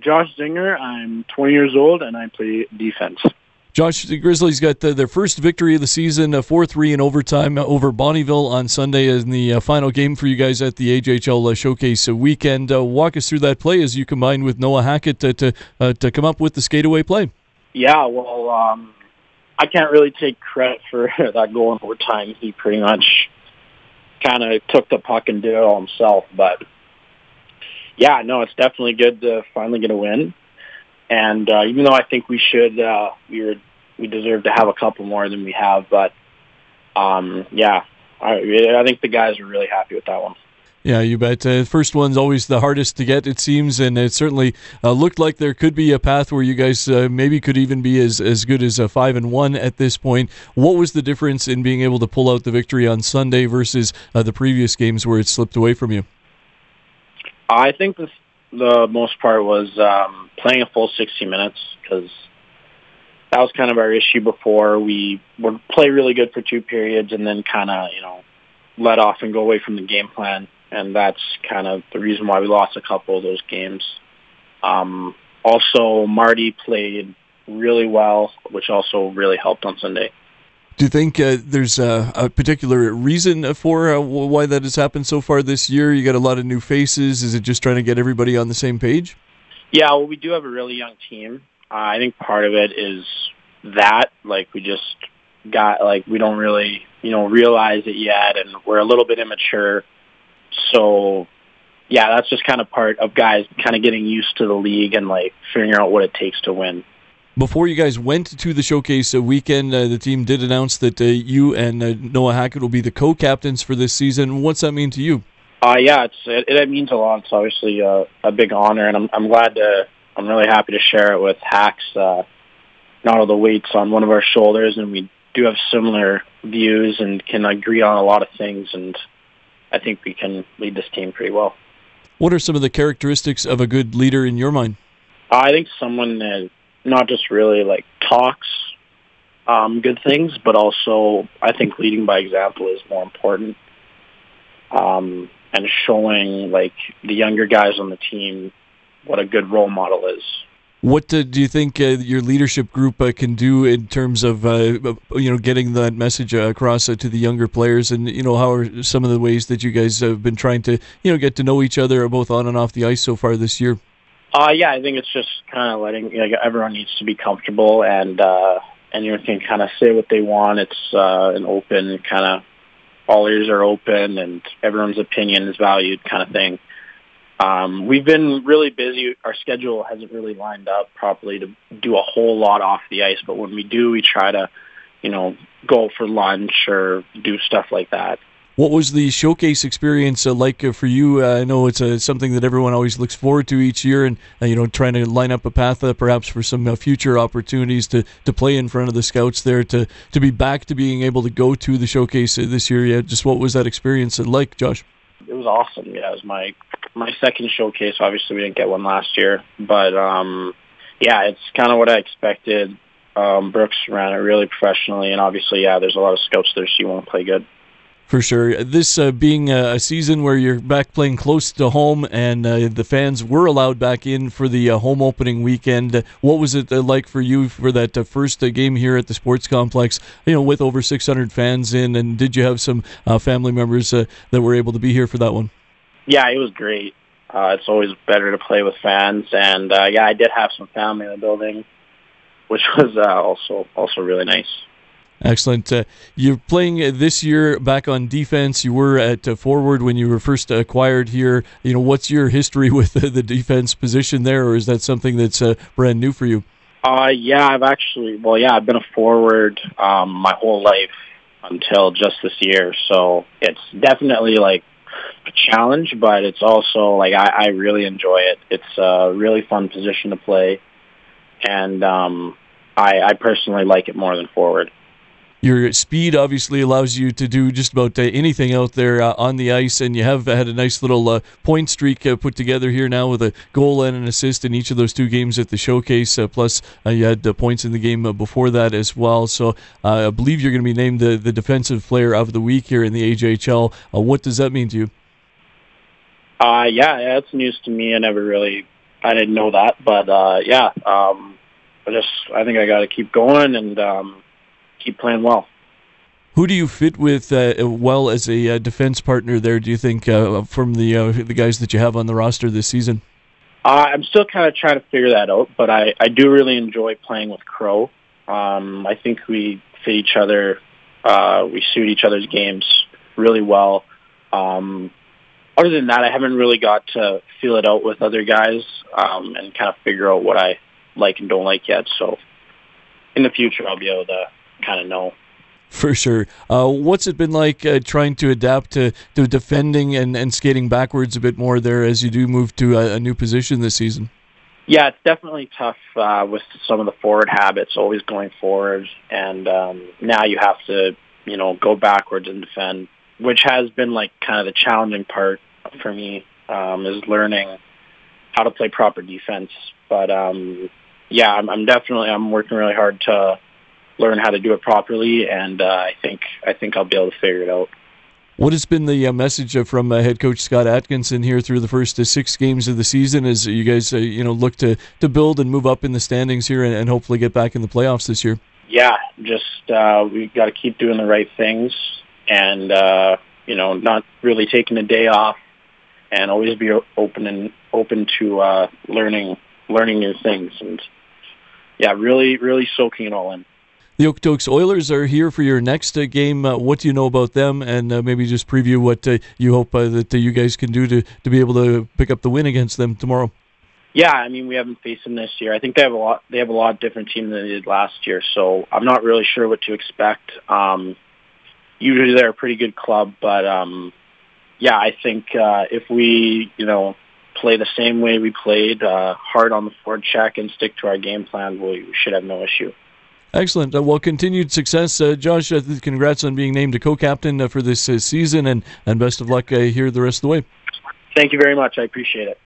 Josh Zinger. I'm 20 years old, and I play defense. Josh, the Grizzlies got their first victory of the season, 4-3 in overtime over Bonnyville on Sunday in the final game for you guys at the AJHL Showcase weekend. Walk us through that play as you combined with Noah Hackett to come up with the skateaway play. Yeah, well, I can't really take credit for that goal in overtime. He pretty much kind of took the puck and did it all himself. But, yeah, no, it's definitely good to finally get a win. And even though I think we should, we deserve to have a couple more than we have. But, yeah, I think the guys are really happy with that one. Yeah, you bet. First one's always the hardest to get, it seems, and it certainly looked like there could be a path where you guys maybe could even be as good as 5-1 at this point. What was the difference in being able to pull out the victory on Sunday versus the previous games where it slipped away from you? I think the most part was playing a full 60 minutes, because that was kind of our issue before. We would play really good for 2 periods and then kind of, let off and go away from the game plan. And that's kind of the reason why we lost a couple of those games. Also, Marty played really well, which also really helped on Sunday. Do you think there's a particular reason for why that has happened so far this year? You got a lot of new faces. Is it just trying to get everybody on the same page? Yeah, well, we do have a really young team. I think part of it is that, we just got, we don't really, realize it yet, and we're a little bit immature. So, yeah, that's just kind of part of guys kind of getting used to the league and, figuring out what it takes to win. Before you guys went to the showcase weekend, the team did announce that you and Noah Hackett will be the co-captains for this season. What's that mean to you? Yeah, it means a lot. It's obviously a big honor, and I'm really happy to share it with Hacks. Not all the weight's on one of our shoulders, and we do have similar views and can agree on a lot of things, and I think we can lead this team pretty well. What are some of the characteristics of a good leader in your mind? I think someone that not just really talks good things, but also I think leading by example is more important. And showing the younger guys on the team what a good role model is. What do you think your leadership group can do in terms of getting that message across to the younger players, and how are some of the ways that you guys have been trying to get to know each other both on and off the ice so far this year? Yeah, I think it's just kind of letting everyone needs to be comfortable, and can kind of say what they want. It's an open kind of, all ears are open and everyone's opinion is valued kind of thing. We've been really busy. Our schedule hasn't really lined up properly to do a whole lot off the ice, but when we do, we try to, go for lunch or do stuff like that. What was the showcase experience like for you? I know it's something that everyone always looks forward to each year, and trying to line up a path perhaps for some future opportunities to play in front of the scouts there, to be back to being able to go to the showcase this year. Yeah, just what was that experience like, Josh? It was awesome. Yeah, it was my second showcase. Obviously, we didn't get one last year, but yeah, it's kind of what I expected. Brooks ran it really professionally, and obviously, yeah, there's a lot of scouts there, so you want to play good. For sure. This being a season where you're back playing close to home, and the fans were allowed back in for the home opening weekend, what was it like for you for that first game here at the sports complex, with over 600 fans in, and did you have some family members that were able to be here for that one? Yeah, it was great. It's always better to play with fans, and yeah, I did have some family in the building, which was also really nice. Excellent. You're playing this year back on defense. You were at forward when you were first acquired here. What's your history with the defense position there, or is that something that's brand new for you? Yeah, I've been a forward my whole life until just this year. So it's definitely a challenge, but it's also I really enjoy it. It's a really fun position to play, and I personally like it more than forward. Your speed obviously allows you to do just about anything out there on the ice, and you have had a nice little point streak put together here now with a goal and an assist in each of those 2 games at the showcase, plus you had points in the game before that as well. So I believe you're going to be named the Defensive Player of the Week here in the AJHL. What does that mean to you? Yeah, that's news to me. I never really I didn't know that, but I think I got to keep going and keep playing well. Who do you fit with well as a defense partner there, do you think, from the guys that you have on the roster this season? I'm still kind of trying to figure that out, but I do really enjoy playing with Crow. I think we fit each other. We suit each other's games really well. Other than that, I haven't really got to feel it out with other guys and kind of figure out what I like and don't like yet. So in the future, I'll be able to kind of know. For sure. What's it been like trying to adapt to defending and skating backwards a bit more there as you do move to a new position this season? Yeah, it's definitely tough with some of the forward habits, always going forward. And now you have to, go backwards and defend, which has been like kind of the challenging part for me is learning how to play proper defense. But I'm working really hard to learn how to do it properly, and I think I'll be able to figure it out. What has been the message from head coach Scott Atkinson here through the first 6 games of the season as you guys look to build and move up in the standings here and hopefully get back in the playoffs this year? Yeah, just we got to keep doing the right things and not really taking a day off, and always be open to learning new things, and really soaking it all in. The Okotoks Oilers are here for your next game. What do you know about them? And maybe just preview what you hope that you guys can do to be able to pick up the win against them tomorrow. Yeah, I mean, we haven't faced them this year. I think they have a lot different team than they did last year, so I'm not really sure what to expect. Usually they're a pretty good club, but I think if we play the same way we played, hard on the forward check and stick to our game plan, we should have no issue. Excellent. Well, continued success. Josh, congrats on being named a co-captain for this season, and best of luck here the rest of the way. Thank you very much. I appreciate it.